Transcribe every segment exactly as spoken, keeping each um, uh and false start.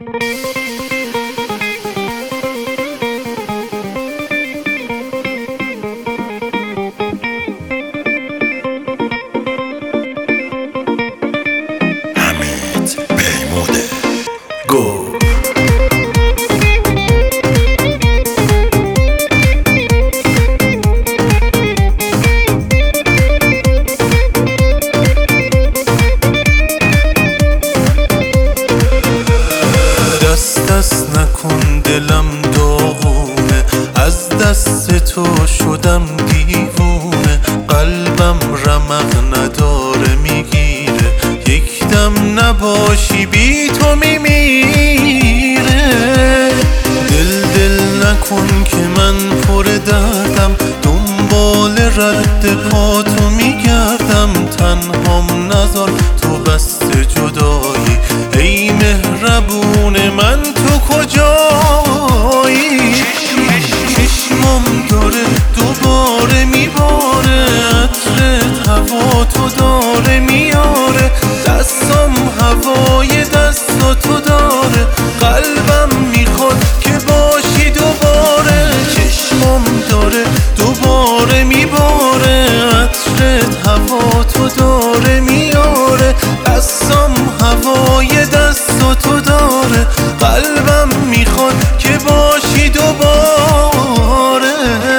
دست دست نکن دلم داغونه، از دست تو شدم دیوونه. قلبم رمق نداره میگیره، یک دم نباشی بی تو میمیره. دل دل نکن که من پر دردم، دنبال رد پا تو میگردم. تنهام نذار تو بست جدایی، ای مهربون من تو کجایی؟ چشمم داره دوباره میباره، عطرت هوا تو داره میاره. دستم هوای دست تو داره، قلبم میخواد که باشی دوباره. چشمم داره دوباره میباره، عطرت هوا تو داره میاره. دستم هوای دست تو داره، قلبم میخواد که باشی دوباره.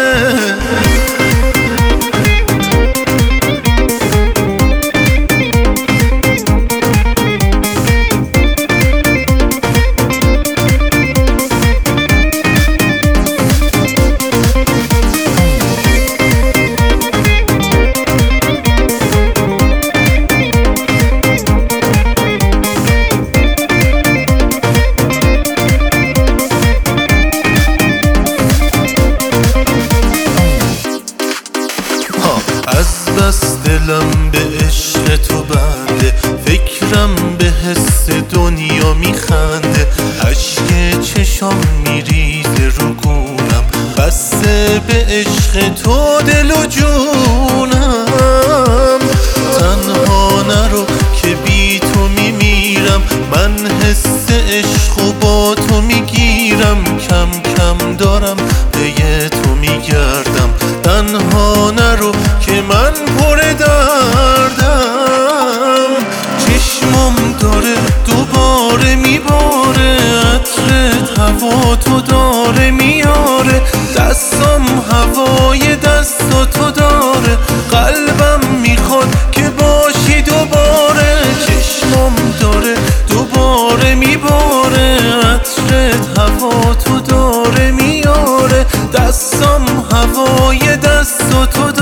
از بس دلم به عشق تو بنده، فکرم به حس دنیا میخنده. اشک چشام میریزه رو گونم، بسته به عشق تو دل و جونم. تنها نرو که بی تو میمیرم، من حس عشق و با تو میگیرم. کم کم دارم به تو میگردم، تنها نرو که من پر دردم. چشمم داره دوباره میباره، عطرت هوا تو داره میاره. دستم هوای دست تو داره، قلبم میخواد که باشی دوباره. چشمم داره دوباره میباره، عطرت هوا تو داره میاره. دستم هوای دست تو